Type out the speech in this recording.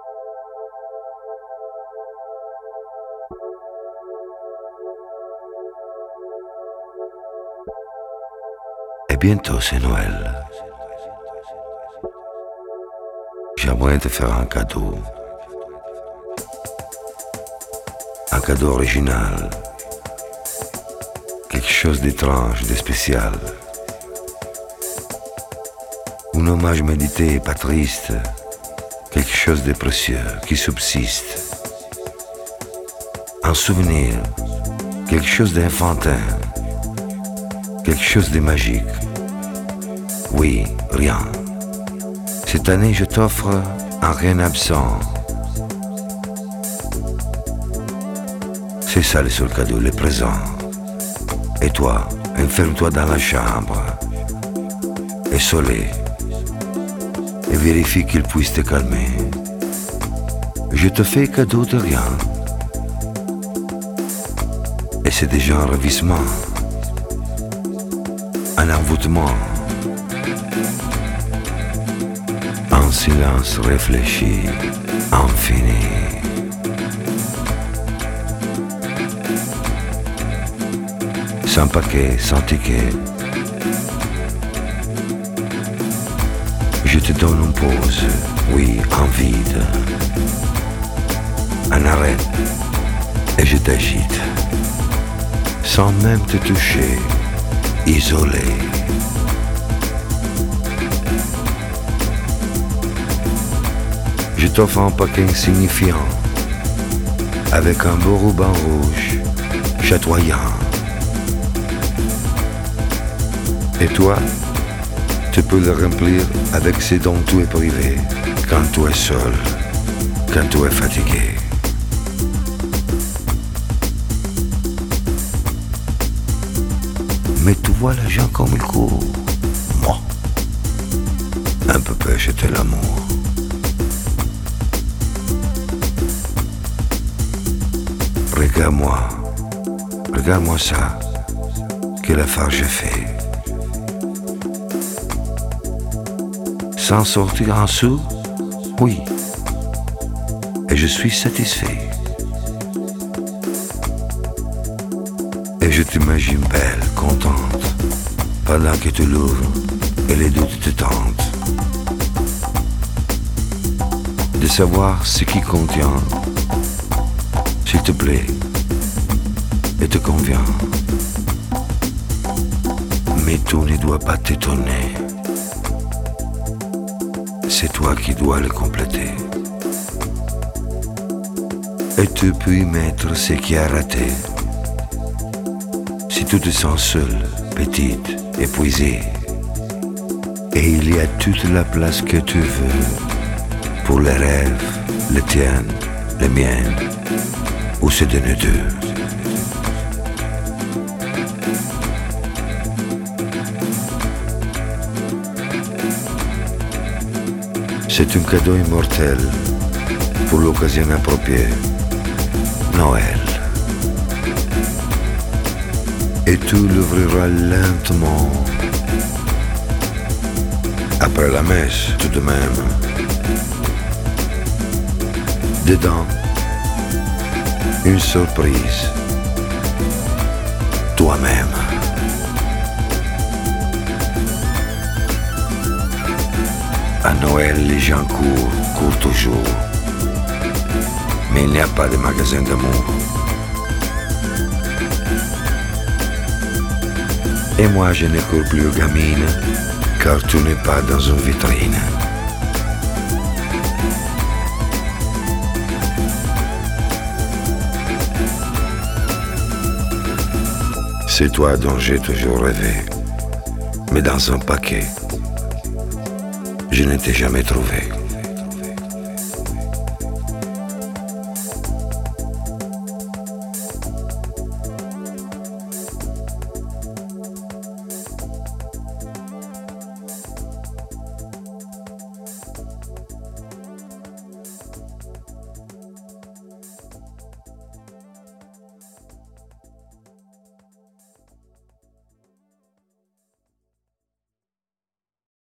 Et bientôt c'est Noël. J'aimerais te faire un cadeau. Un cadeau original. Quelque chose d'étrange, de spécial. Un hommage médité et pas triste. Quelque chose de précieux qui subsiste. Un souvenir. Quelque chose d'enfantin. Quelque chose de magique. Oui, rien. Cette année, je t'offre un rien absent. C'est ça le seul cadeau, le présent. Et toi, enferme-toi dans la chambre. Isolé. Et vérifie qu'il puisse te calmer. Je te fais cadeau de rien. Et c'est déjà un ravissement. Un envoûtement. Un silence réfléchi, infini. Sans paquet, sans ticket. Je te donne une pause, oui, un vide. Un arrêt, et je t'agite. Sans même te toucher, isolé. Je t'offre un paquet insignifiant, avec un beau ruban rouge, chatoyant. Et toi, tu peux le remplir avec ce dont tu es privé, quand tu es seul, quand tu es fatigué. Mais tu vois les gens comme ils courent. Moi, un peu peut jeter l'amour. Regarde-moi ça, quelle affaire j'ai fait. Sans sortir un sou, oui, et je suis satisfait. Et je t'imagine belle, contente, pendant que tu l'ouvres et les doutes te tentent. De savoir ce qui contient, s'il te plaît, et te convient. Mais tout ne doit pas t'étonner. C'est toi qui dois le compléter. Et tu peux y mettre ce qui a raté. Si tu te sens seule, petite, épuisée, et il y a toute la place que tu veux pour les rêves, les tiens, les miens, ou ceux de nous deux. C'est un cadeau immortel pour l'occasion appropriée, Noël. Et tu l'ouvriras lentement, après la messe tout de même. Dedans, une surprise, toi-même. À Noël, les gens courent toujours. Mais il n'y a pas de magasin d'amour. Et moi, je ne cours plus aux gamines, car tu n'es pas dans une vitrine. C'est toi dont j'ai toujours rêvé, mais dans un paquet. Je ne t'ai jamais trouvé.